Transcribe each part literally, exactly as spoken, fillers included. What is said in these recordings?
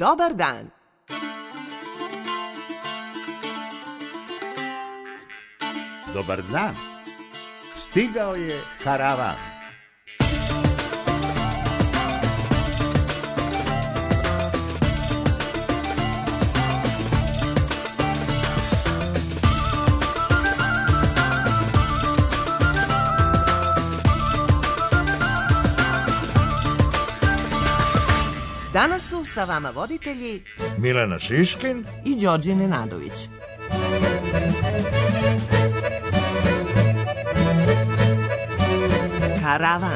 Dobar dan. Dobar dan. Stigao je karavan. Danas su sa vama voditelji Milena Šiškin i Đorđe Nenadović. Karavan.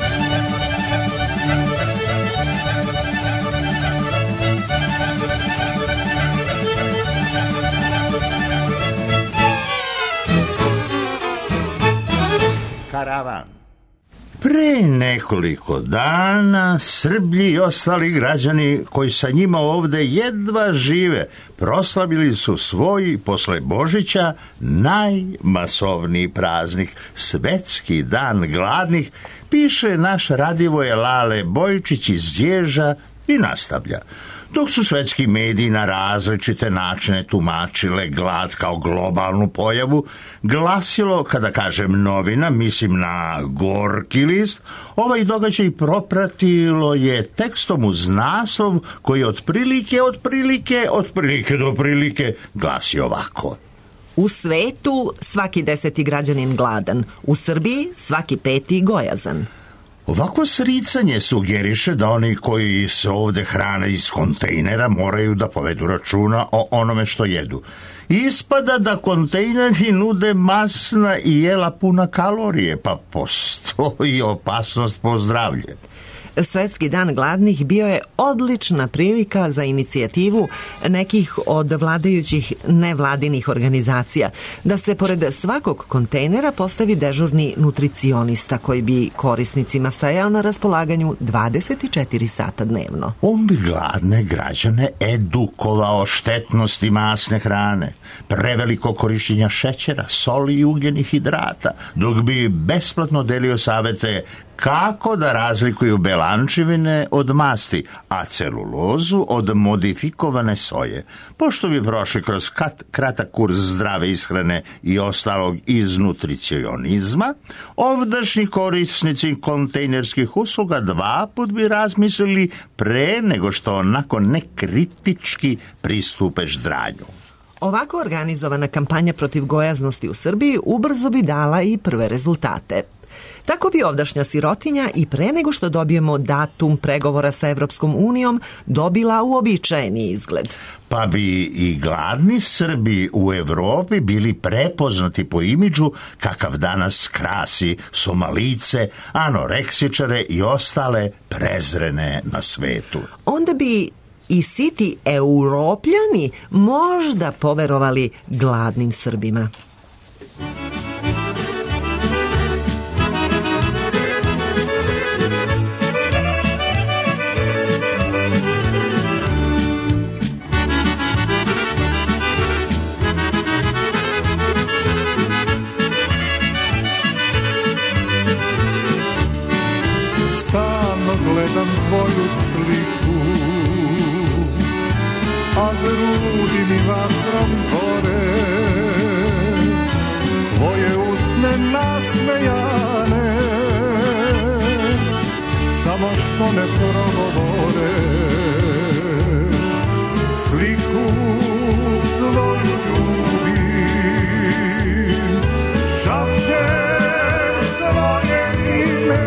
Karavan. Pre nekoliko dana Srbi i ostali građani koji sa njima ovde jedva žive proslavili su svoj posle Božića najmasovniji praznik, Svetski dan gladnih, piše naš Radivoje Lale Bojčić iz Ježa i nastavlja. Dok su svetski mediji na različite načine tumačile glad kao globalnu pojavu, glasilo, kada kažem novina, mislim na Gorki list, ovaj događaj propratilo je tekstom uz naslov koji otprilike, otprilike, otprilike do prilike glasi ovako. U svetu svaki deseti građanin gladan, u Srbiji svaki peti gojazan. Ovako sricanje sugeriše da oni koji se ovde hrane iz kontejnera moraju da povedu računa o onome što jedu. Ispada da kontejneri nude masna i jela puna kalorije, pa postoji opasnost po zdravlje. Svetski dan gladnih bio je odlična prilika za inicijativu nekih od vladajućih nevladinih organizacija da se pored svakog kontejnera postavi dežurni nutricionista koji bi korisnicima stajao na raspolaganju dvadeset četiri sata dnevno. On bi gladne građane edukovao o štetnosti masne hrane, preveliko korišćenja šećera, soli i ugljenih hidrata, dok bi besplatno delio savete kako da razlikuju belančevine od masti, a celulozu od modifikovane soje. Pošto bi prošli kroz kat, kratak kurs zdrave ishrane i ostalog iz nutricionizma, ovdašnji korisnici kontejnerskih usluga dva put bi razmislili pre nego što onako nekritički pristupe ždranju. Ovako organizovana kampanja protiv gojaznosti u Srbiji ubrzo bi dala i prve rezultate. Tako bi ovdašnja sirotinja i pre nego što dobijemo datum pregovora sa Evropskom unijom dobila uobičajeni izgled. Pa bi i gladni Srbi u Evropi bili prepoznati po imidžu kakav danas krasi Somalijce, anoreksičare i ostale prezrene na svetu. Onda bi i siti Europljani možda poverovali gladnim Srbima. Stalno gledam tvoju sliku, a grudi mi vatrom gore, tvoje usne nasmejane, samo što ne progovore. Sliku tvoju ljubim, šapćem tvoje ime,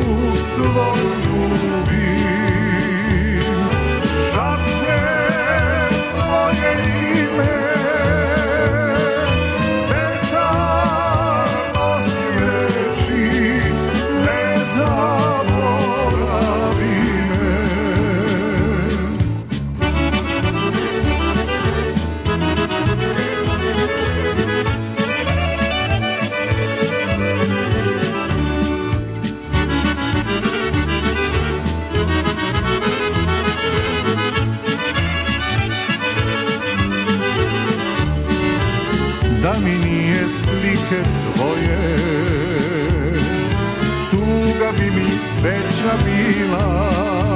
Šapćem da mi nije slike tvoje, tuga bi mi veća bila.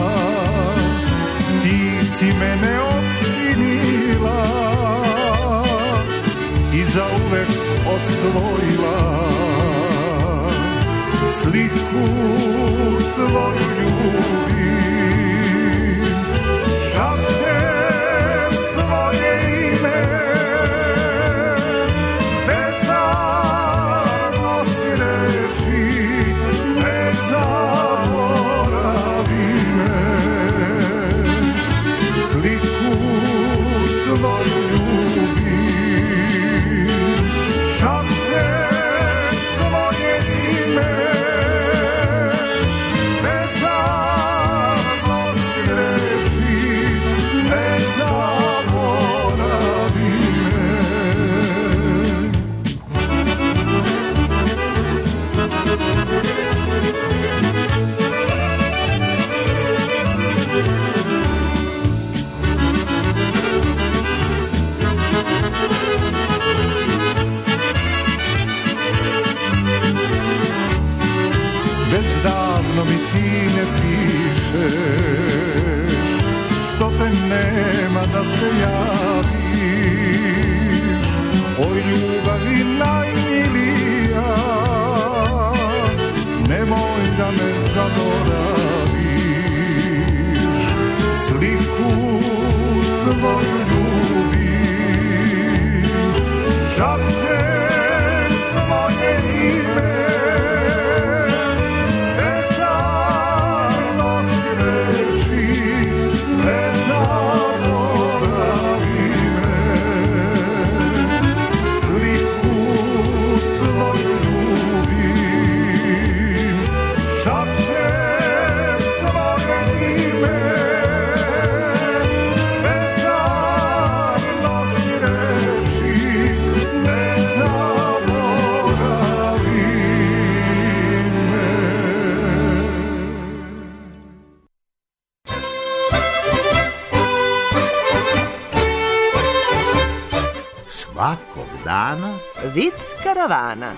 Ti si mene optimila i zauvek osvojila. Sliku tvoju ljubim, šapnem tvoje ime, vetar nosi reči, ne zaboravi me. Sliku tvoju ljubim, šapnem tvoje ime, vetar nosi reči, ne zaboravi me. Već davno mi ti ne pišeš, što te nema da se javiš. Oj ljubavi najmilija, nemoj da me zaboraviš. Sliku tvoju ljubim, šapnem tvoje ime, vetar nosi reči, ne zaboravi me. Sliku tvoju ljubim, šapnem tvoje ime, vetar nosi reči, ne zaboravi me. Svakog dana Vic karavana.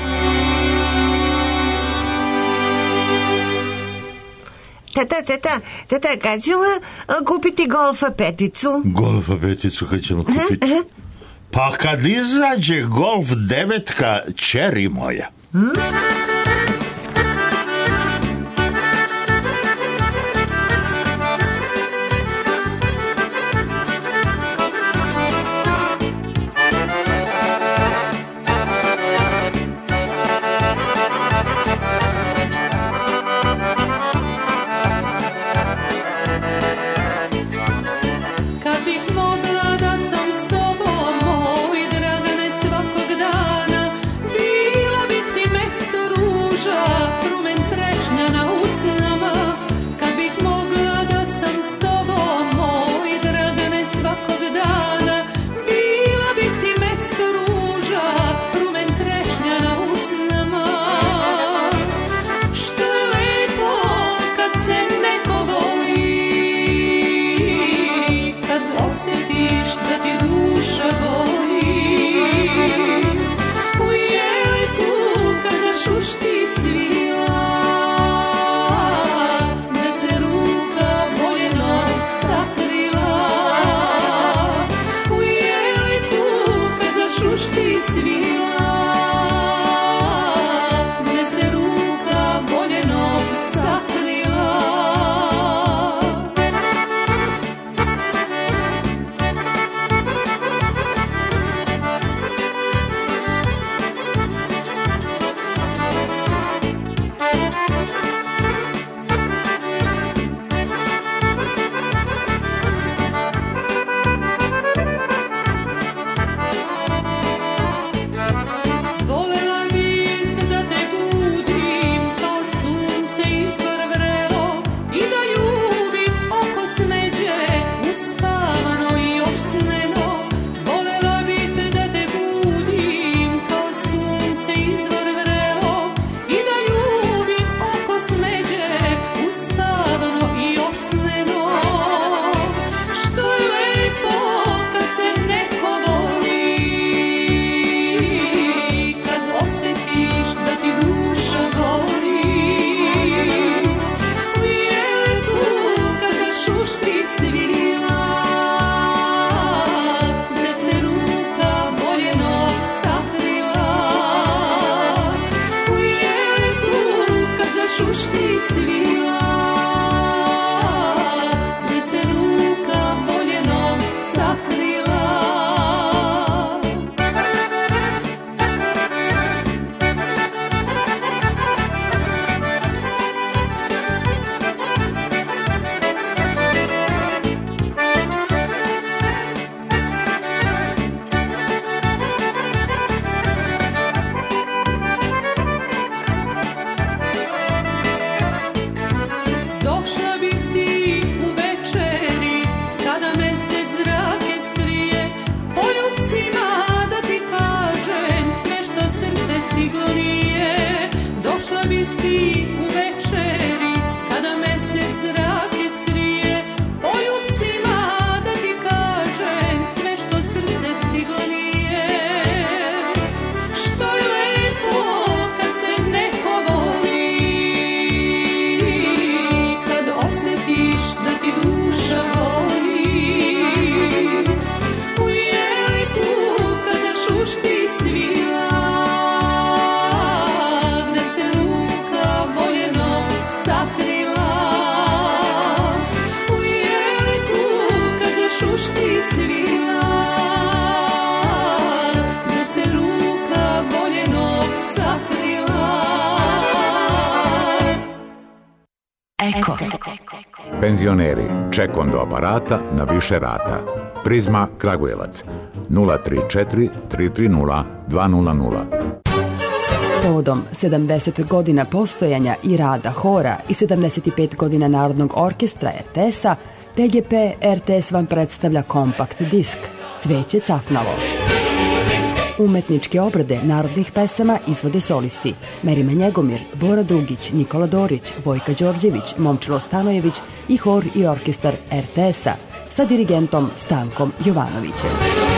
Teta, teta, teta, kad ćemo a, kupiti golfa peticu? golfa peticu kad ćemo kupiti. Pa kad izađe golf devetka, čeri moja. Kad bih mogla da sam s tobom, moj Dragane, svakog dana, bila bih ti mesto Eko. Penzioneri, ček do aparata na više rata. Prizma Kragujevac nula tri četiri tri tri nula dva nula nula. Povodom sedamdeset godina postojanja i rada hora i sedamdeset pet godina Narodnog orkestra er te es-a, pe ge pe er te es vam predstavlja kompakt disk Cveće cafnalo. Umetničke obrade narodnih pesama izvode solisti Merima Njegomir, Bora Dugić, Nikola Dorić, Vojka Đorđević, Momčilo Stanojević i hor i orkestar er te es-a sa dirigentom Stankom Jovanovićem.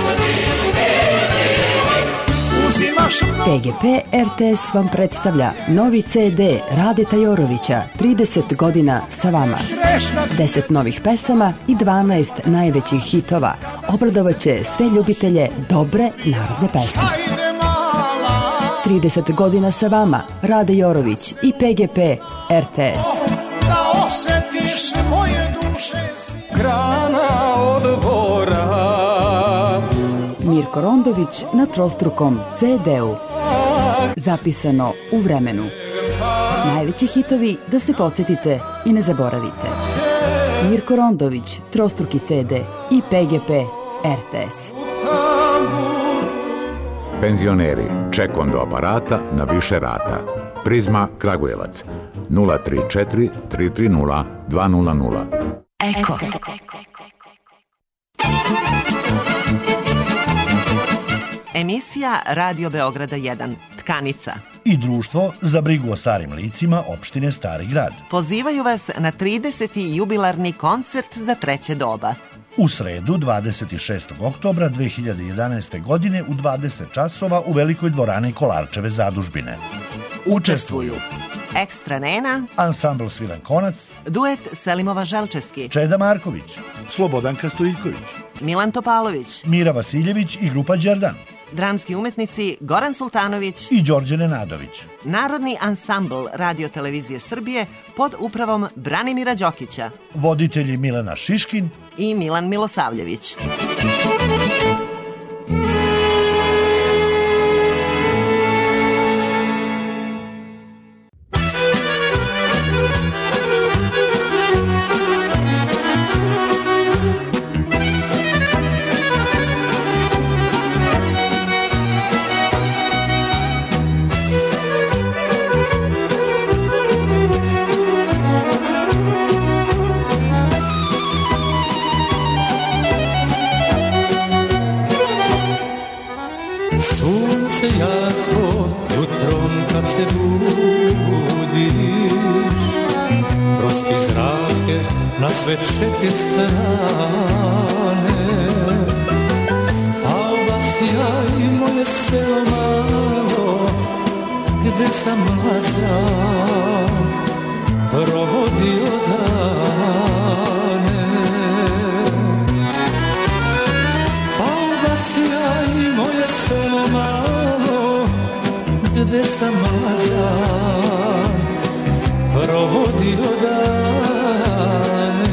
pe ge pe er te es vam predstavlja novi ce de Radeta Jorovića, trideset godina sa vama. deset novih pesama i dvanaest najvećih hitova obradovaće sve ljubitelje dobre narodne pesme. trideset godina sa vama, Rade Jorović i pe ge pe er te es. Da osjetiš moje duše grana od bora. Mirko Rondović na trostrukom ce de-u. Zapisano u vremenu. Najveći hitovi da se podsjetite i ne zaboravite. Mirko Rondović, trostruki ce de i pe ge pe er te es. Penzioneri, ček do aparata na više rata. Prizma Kragujevac nula tri četiri tri tri nula dva nula nula. Eko. Emisija Radio Beograda jedan, Tkanica i Društvo za brigu o starim licima opštine Stari Grad pozivaju vas na trideseti jubilarni koncert za treće doba. U sredu, dvadeset šestog oktobra dve hiljade jedanaeste. godine u dvadeset časova u Velikoj dvorani Kolarčeve zadužbine. Učestvuju Ekstra Nena, ansambl Sviran Konac, duet Selimova Želčeski, Čeda Marković, Slobodanka Stojiković, Milan Topalović, Mira Vasiljević i grupa Đerdan, dramski umetnici Goran Sultanović i Đorđe Nenadović, Narodni ansambl Radio televizije Srbije pod upravom Branimira Đokića, voditelji Milena Šiškin i Milan Milosavljević. Sunce jako jutrom kad se budiš, prosti zrake na sve četiri strane, a vas ja i moje selo malo, gde sam mlađa provodio dane. A vas ja i moje selo malo, gde sam mlađa provodio dane.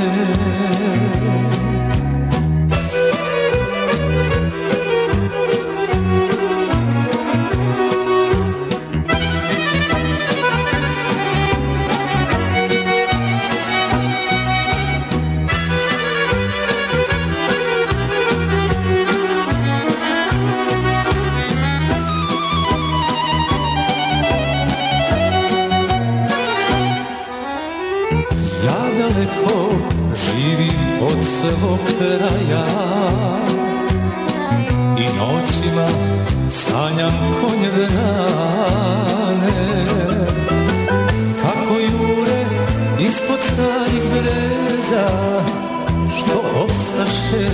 Živim od svog kraja i noćima sanjam konje vrane, kako jure ispod starih breza, što ostaše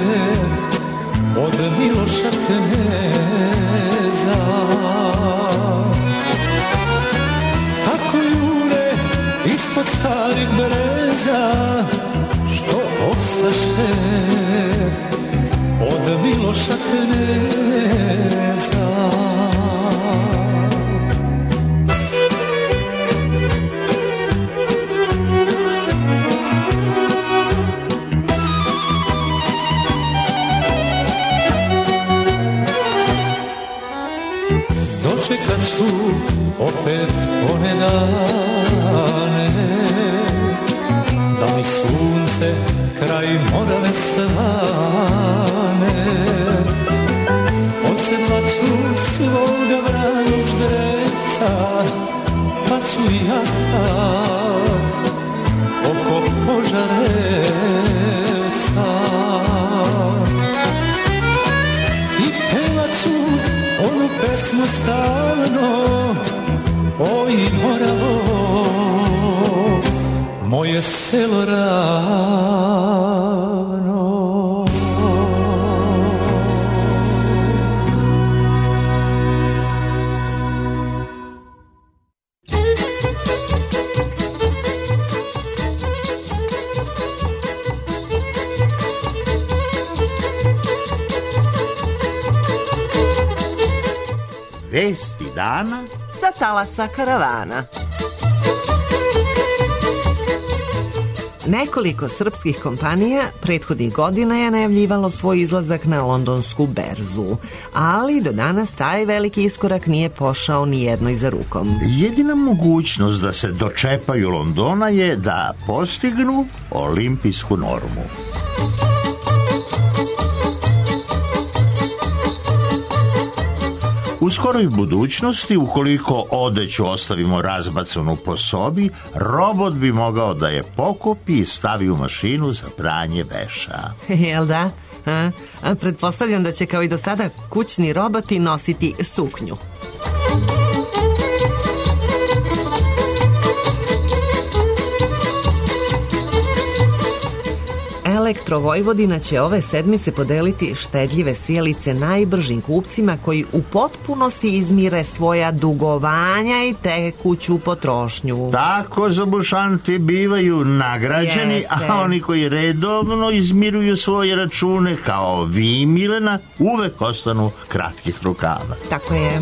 od Miloša kneza. Kako jure ispod starih breza, što ostaše od Miloša kneza. Dočekat ću opet one dane, moj sunce kraj Morave slane. Odsedla ću svoga vranog ždrevca, pa ću ja oko Požarevca. I pevat ću onu pesmu stalno, oj Moravo, moje selo rano. Vesti dana sa talasa karavana. Nekoliko srpskih kompanija prethodnih godina je najavljivalo svoj izlazak na londonsku berzu, ali do danas taj veliki iskorak nije pošao ni jednoj za rukom. Jedina mogućnost da se dočepaju Londona je da postignu olimpijsku normu. U skoroj budućnosti, ukoliko odeću ostavimo razbacanu po sobi, robot bi mogao da je pokupi i stavi u mašinu za pranje veša. Jel da? A? A pretpostavljam da će kao i do sada kućni roboti nositi suknju. Elektro Vojvodina će ove sedmice podeliti štedljive sijalice najbržim kupcima koji u potpunosti izmire svoja dugovanja i tekuću potrošnju. Tako zabušanti bivaju nagrađeni, Jeste. a oni koji redovno izmiruju svoje račune, kao vi, Milena, uvek ostanu kratkih rukava. Tako je.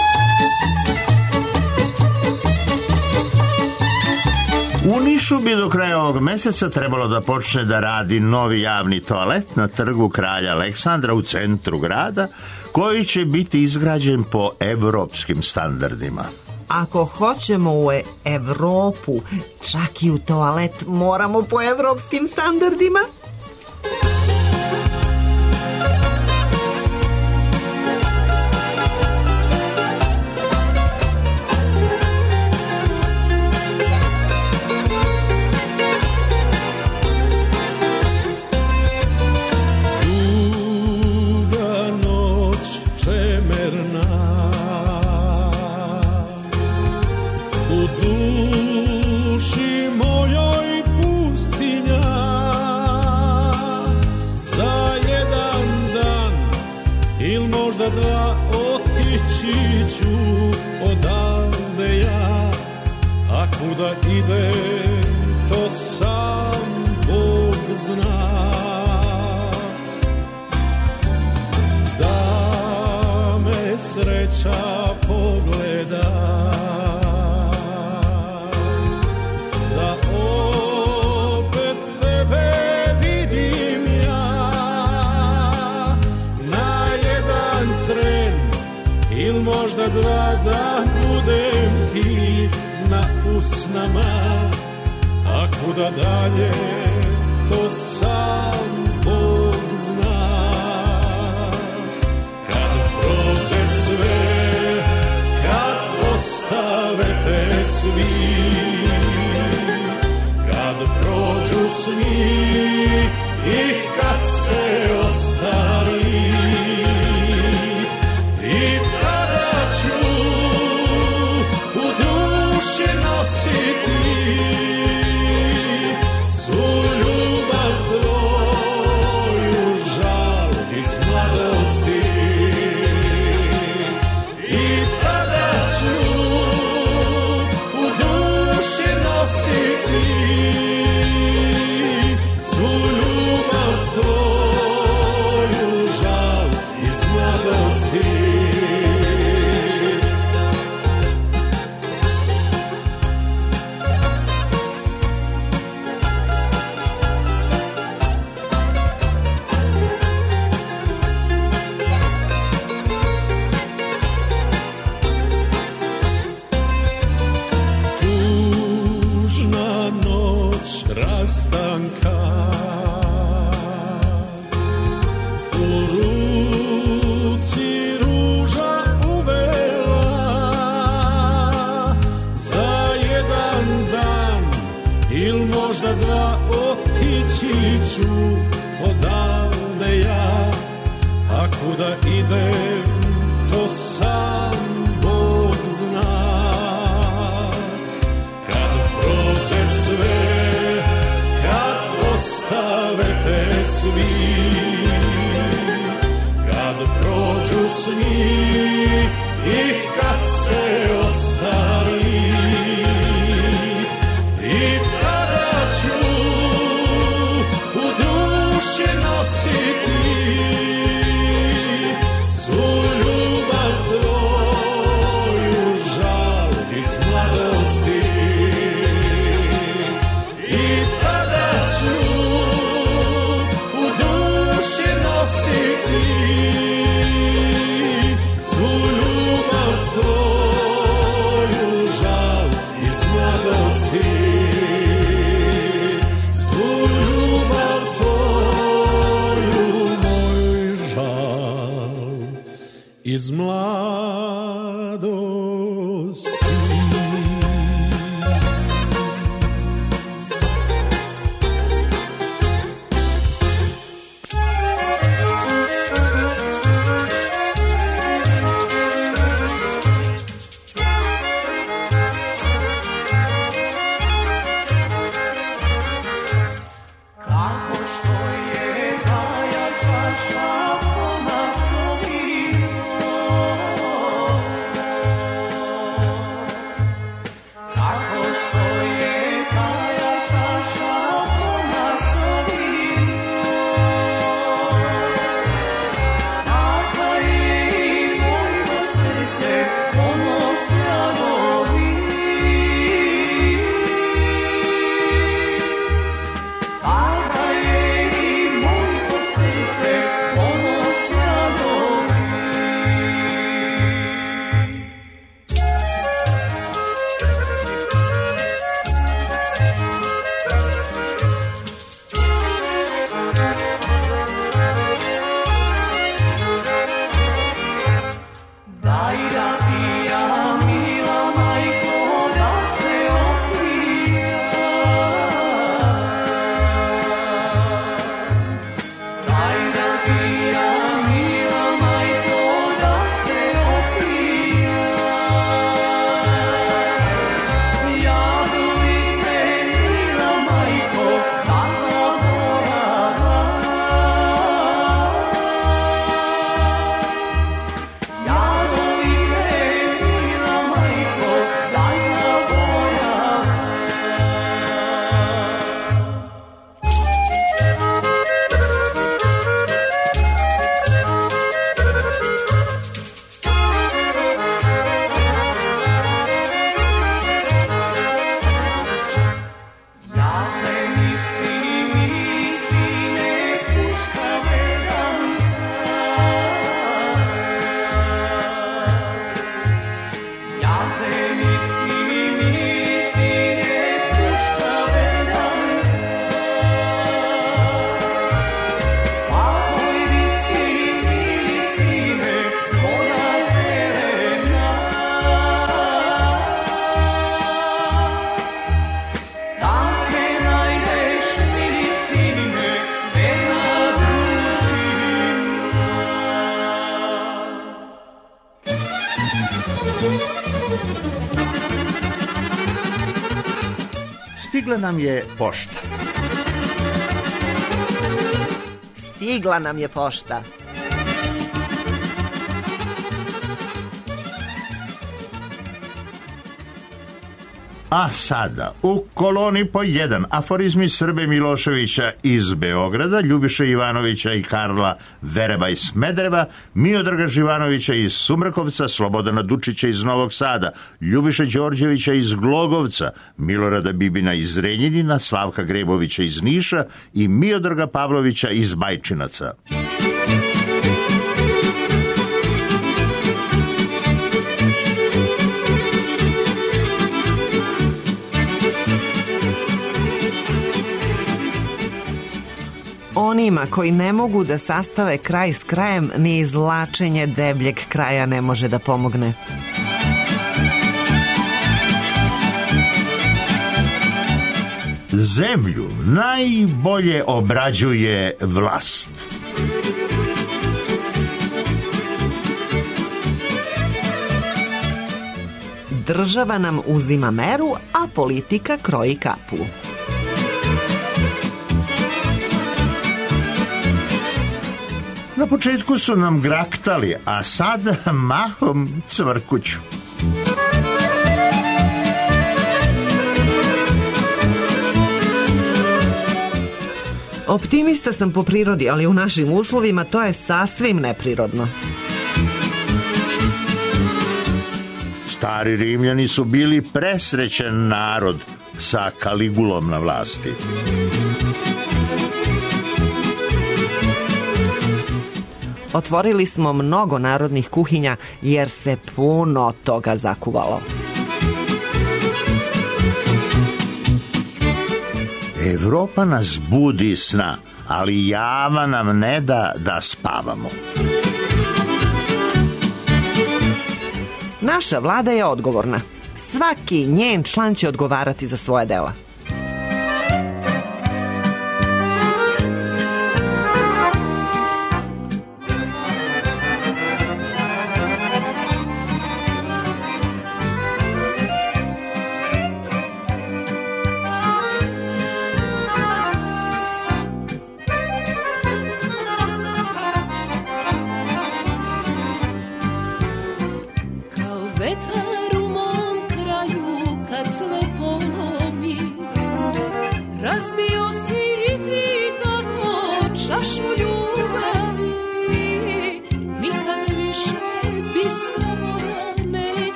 U Nišu bi do kraja ovog meseca trebalo da počne da radi novi javni toalet na trgu Kralja Aleksandra u centru grada, koji će biti izgrađen po evropskim standardima. Ako hoćemo u Evropu, čak i u toalet moramo po evropskim standardima. Kuda ide, to sam Bog zna. Da me sreća pogleda, da opet tebe vidim ja, na jedan tren ili možda dva, da budem ti na usnama, a kuda dalje, to sam Bog zna. Kad prođe sve, kad ostave te svi, kad prođu svi i kad se ostari, i tada ću u duši nositi svu ljubav tvoju, žal iz mladosti. I tada ću u duši nositi svu ljubav tvoju, ću odavde ja, a kuda idem, to sam Bog zna. Kad prođe sve, kad ostavete svi, kad prođu sni i kad se ostari, i tada ću u duši nositi svu ljubav tvoju, žal iz mladosti. I tada ću u duši nositi svu ljubav tvoju, žal iz mladosti. Svu ljubav tvoju, moj žal iz mladosti. Stigla nam je pošta. Stigla nam je pošta. A sada, u koloni po jedan, aforizmi Srbe Miloševića iz Beograda, Ljubiše Ivanovića i Karla Vereba iz Smedereva, Miodraga Živanovića iz Sumrakovca, Slobodana Dučića iz Novog Sada, Ljubiše Đorđevića iz Glogovca, Milorada Bibina iz Renjanina, Slavka Grebovića iz Niša i Miodraga Pavlovića iz Bajčinaca. Onima koji ne mogu da sastave kraj s krajem, ni izvlačenje debljeg kraja ne može da pomogne. Zemlju najbolje obrađuje vlast. Država nam uzima meru, a politika kroji kapu. Na početku su nam graktali, a sad mahom cvrkuću. Optimista sam po prirodi, ali u našim uslovima to je sasvim neprirodno. Stari Rimljani su bili presrećen narod sa Kaligulom na vlasti. Otvorili smo mnogo narodnih kuhinja jer se puno toga zakuvalo. Evropa nas budi sna, ali java nam ne da da spavamo. Naša vlada je odgovorna. Svaki njen član će odgovarati za svoje dela.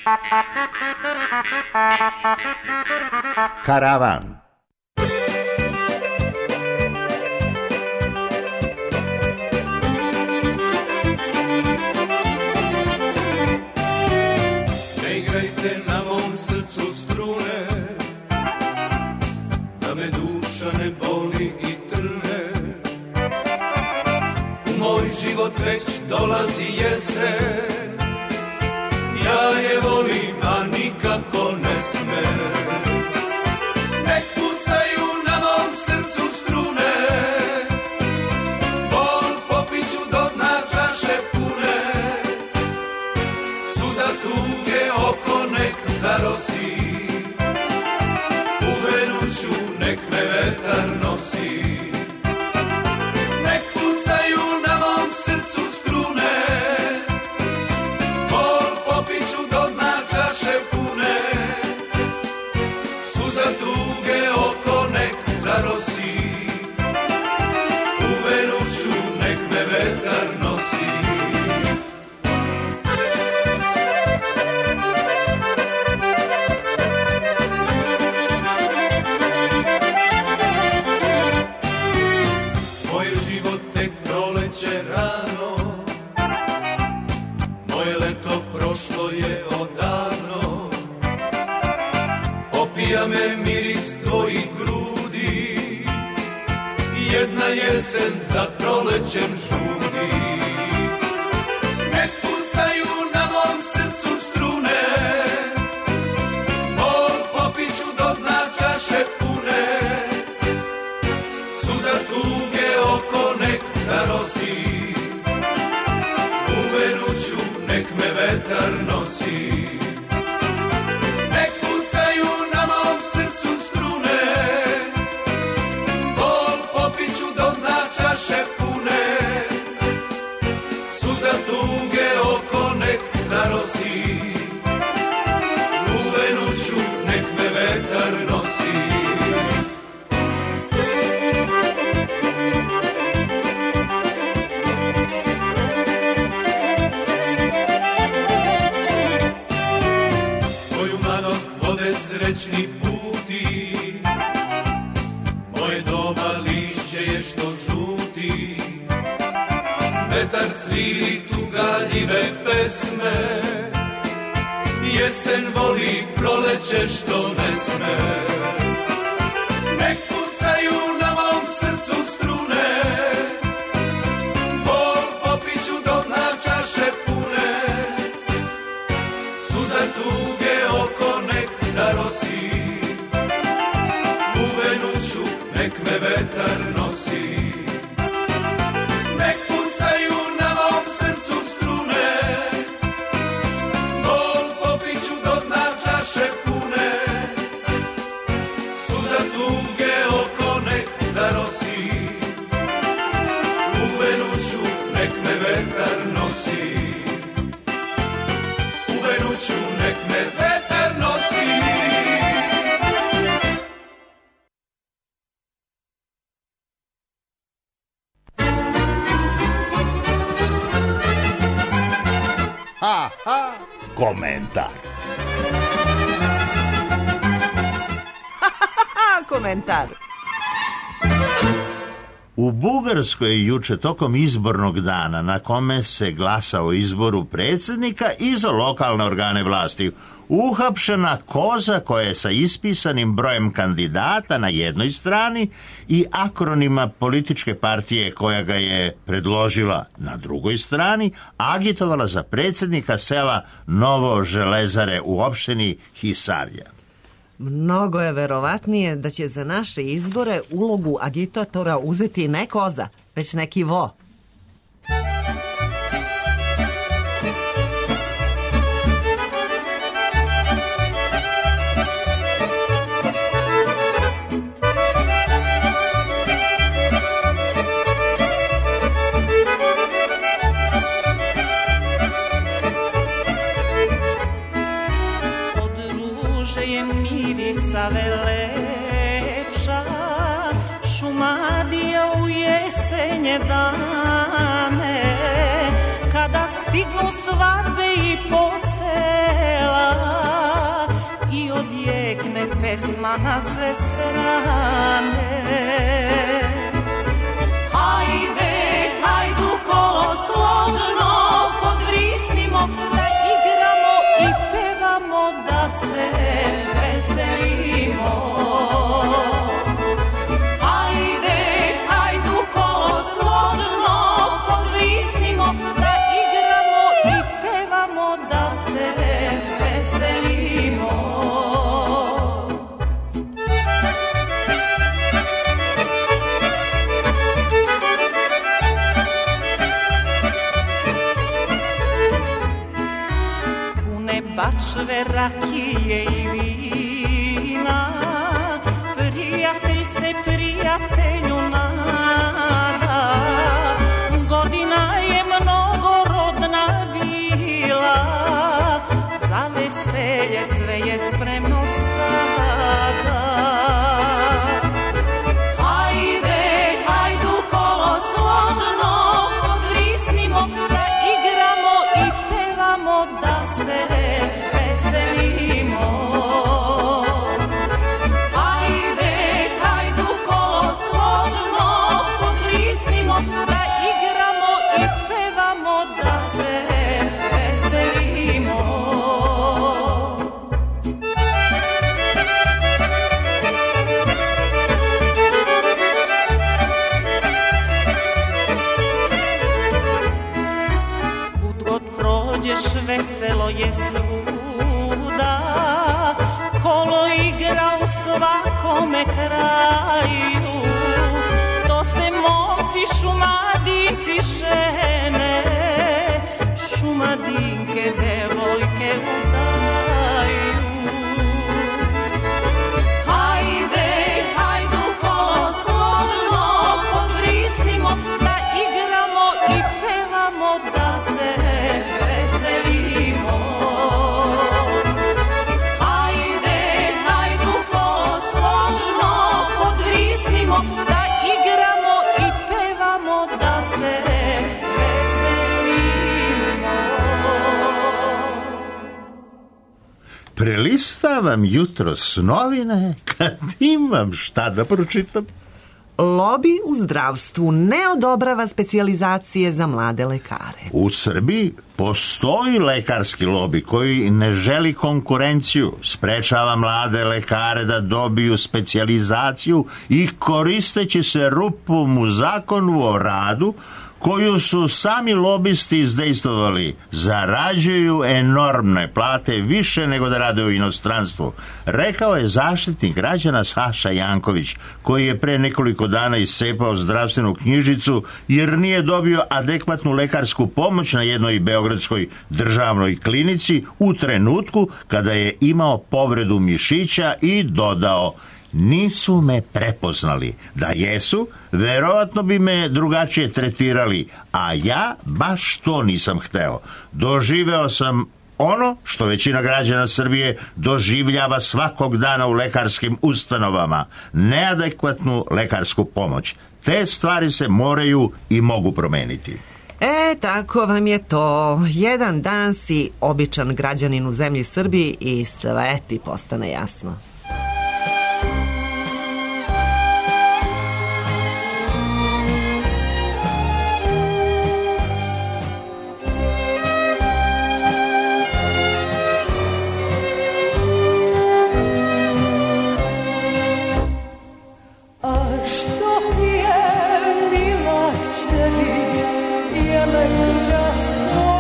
Karavan. Ne igrajte na mom srcu strune, da me duša ne boli i trne. U moj život već dolazi jesen, ja je volim, a nikako ne smem. Nek pucaju na mom srcu strune, bol popiću do dna čaše pune. Suza tuge oko nek zarosi, u venuću nek me vetar nosi. Nek pucaju na mom srcu strune, bol popiću do dna čaše pune. Suza tuge oko nek zarosi, u venuću nek me vetar nosi. Moj život tek proleće rano, moje leto prošlo je odavno. Opija me miris tvojih grudi, jedna jesen za prolećem žudi. Nek pucaju na mom srcu strune, bol popiću do dna čaše pune. Suza tuge oko nek zarosi, u venuću nek me vetar nosi. Nek pucaju na mom srcu strune, bol popiću do dna čaše pune. Suza tuge oko nek zarosi, u venuću nek me vetar nosi. Moju mladost vode srećni puti, moje doba lišće je što žuti. Vetar cvili tugaljive pesme, jesen voli proleće što ne sme. Nek pucaju na mom srcu strune, bol popiću do dna čaše pune. Suza tuge oko nek zarosi, u venuću nek me vetar nosi. Nek pucaju na mom srcu strune, bol popiću do dna čaše pune. Suza tuge oko nek zarosi, u venuću nek me vetar nosi. U venuću nek me vetar nosi. Ha, ha, komentar. Komentar. U Bugarskoj je juče tokom izbornog dana na kome se glasa o izboru predsjednika i za lokalne organe vlasti uhapšena koza koja je sa ispisanim brojem kandidata na jednoj strani i akronima političke partije koja ga je predložila na drugoj strani, agitovala za predsjednika sela Novo Železare u opštini Hisarija. Mnogo je verovatnije da će za naše izbore ulogu agitatora uzeti ne koza, već neki vo. Save lepša, šumadija u jesenje dane, kada stignu svadbe i posela, pesma na sve strane. Hajde, hajdu kolo složno podvrisnimo, da igramo i pevamo, da se veselimo. Hajde, hajdu kolo složno podvrisnimo, da igramo i pevamo, da se veselimo. Bačve, rakije i vina, prijatelj se prijatelju nada. Godina je mnogorodna bila, za veselje sve je spremno sada. Hajde, hajdu kolo složno podvrisnimo, da igramo i pevamo, da se veselo je svuda, kolo igra u svakome kraju. To se momci, šumadinci žene, šumadinke, devojke udaju. Hajde, hajdu kolo složno podvrisnimo, da igramo i pevamo, da se veselimo. Hajde, hajdu kolo složno podvrisnimo, da igramo i pevamo, da se veselimo. Prelistavam jutros novine kad imam šta da pročitam. Lobi u zdravstvu ne odobrava specijalizacije za mlade lekare. U Srbiji postoji lekarski lobi koji ne želi konkurenciju, sprečava mlade lekare da dobiju specijalizaciju i koristeći se rupom u zakonu o radu koju su sami lobisti izdejstvovali, zarađuju enormne plate, više nego da rade u inostranstvu, rekao je zaštitnik građana Saša Janković, koji je pre nekoliko dana iscepao zdravstvenu knjižicu jer nije dobio adekvatnu lekarsku pomoć na jednoj beogradskoj državnoj klinici u trenutku kada je imao povredu mišića i dodao: nisu me prepoznali. Da jesu, verovatno bi me drugačije tretirali, a ja baš to nisam hteo. Doživeo sam ono što većina građana Srbije doživljava svakog dana u lekarskim ustanovama, neadekvatnu lekarsku pomoć. Te stvari se moraju i mogu promeniti. E, tako vam je to. Jedan dan si običan građanin u zemlji Srbiji i sve ti postane jasno.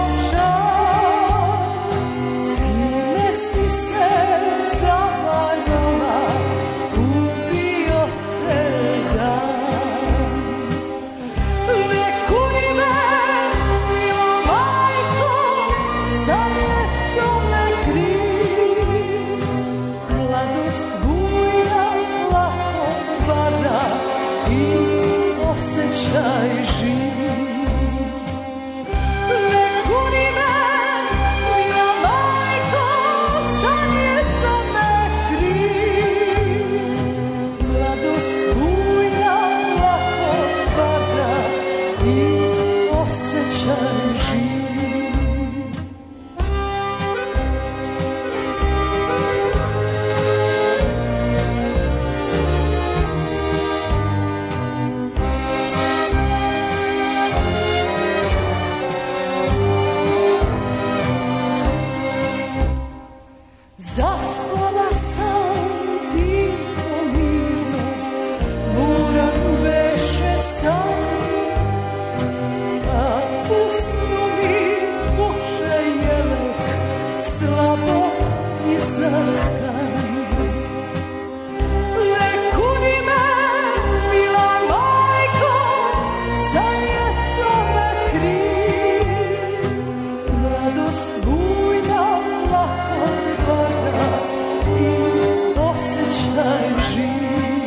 Si se zavarao slabo izatkan. Lekuni me, mila majko, za ljeto me kriv. Mladost bujna, lako varna i osjećaj živ.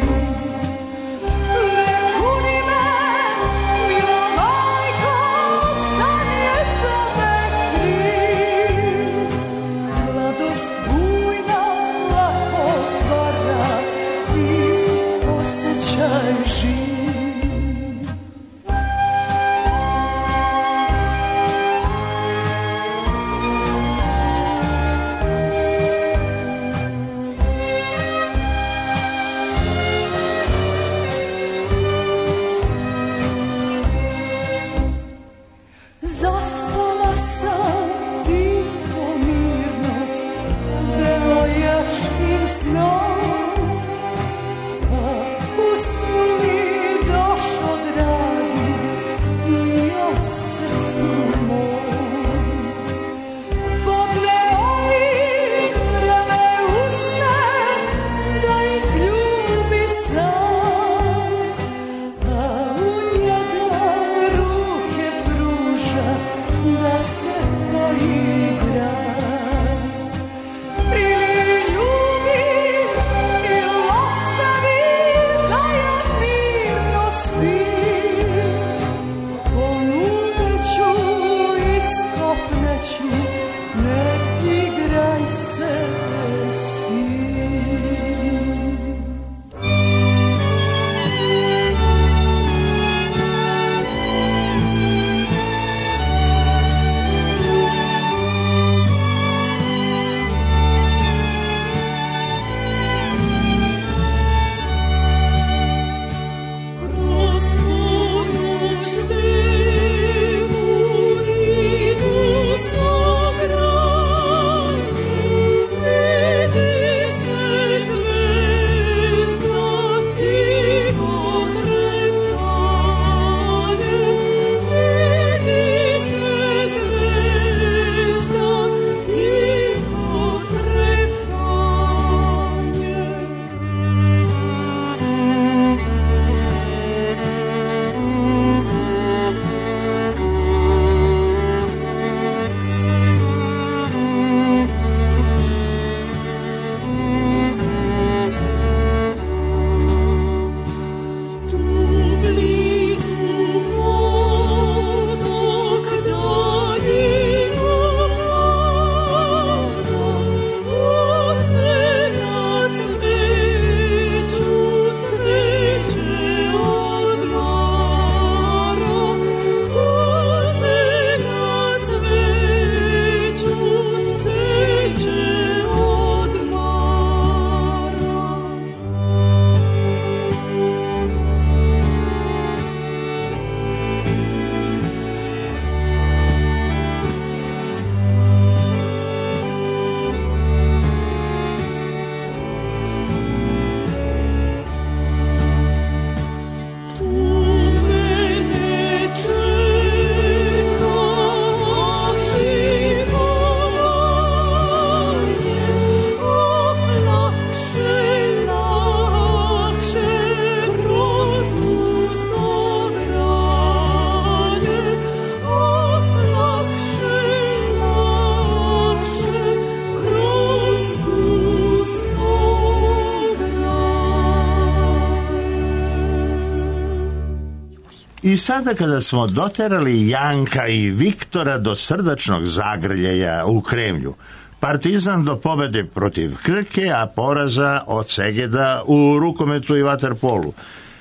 Zaspala sam tiho mirno, devojačkim snom, a u snu mi došo dragi, mi od srcu mom. Podne ovi vrele usne, da ih ljubi sam, a u njedna ruke pruža da se poigra. Ili ljubi, ili ostavi, da ja mirno spim. Ponudeću, iskopneću, ne igraj se s tim. I sada kada smo doterali Janka i Viktora do srdačnog zagrljaja u Kremlju, Partizan do pobede protiv Krke, a poraza od Segeda u rukometu i vaterpolu.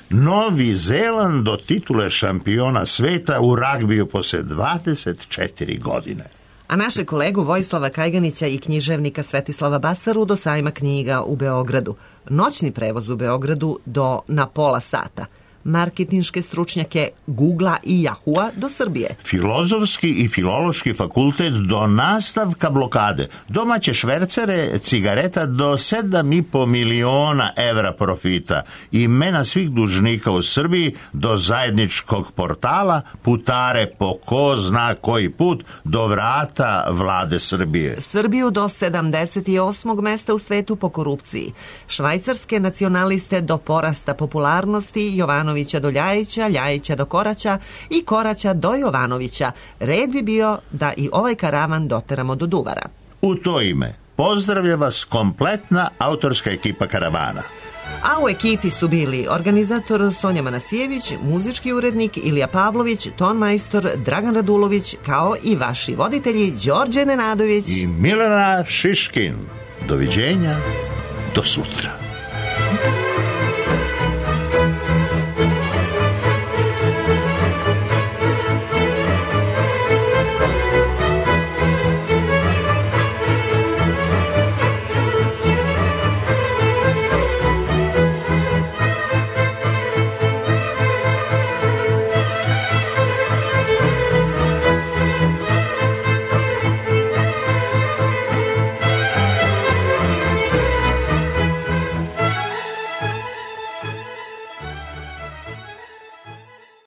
Novi Zeland do titule šampiona sveta u ragbiju posle dvadeset četiri godine. A naše kolegu Vojislava Kajganića i književnika Svetislava Basaru do sajma knjiga u Beogradu. Noćni prevoz u Beogradu do na pola sata. marketinške stručnjake Googla i Yahoo-a do Srbije. Filozofski i filološki fakultet do nastavka blokade, domaće švercere cigareta do sedam i po miliona evra profita, imena svih dužnika u Srbiji do zajedničkog portala putare po ko zna koji put do vrata vlade Srbije. Srbiju do sedamdeset osmog mesta u svetu po korupciji. Švajcarske nacionaliste do porasta popularnosti, Jovanovića do Ljajića, Ljajića do Koraća i Koraća do Jovanovića. Red bi bio da i ovaj karavan doteramo do Duvara. U to ime pozdravlja vas kompletna autorska ekipa karavana. A u ekipi su bili organizator Sonja Manasijević, muzički urednik Ilija Pavlović, tonmajstor Dragan Radulović, kao i vaši voditelji Đorđe Nenadović i Milena Šiškin. Doviđenja, do sutra.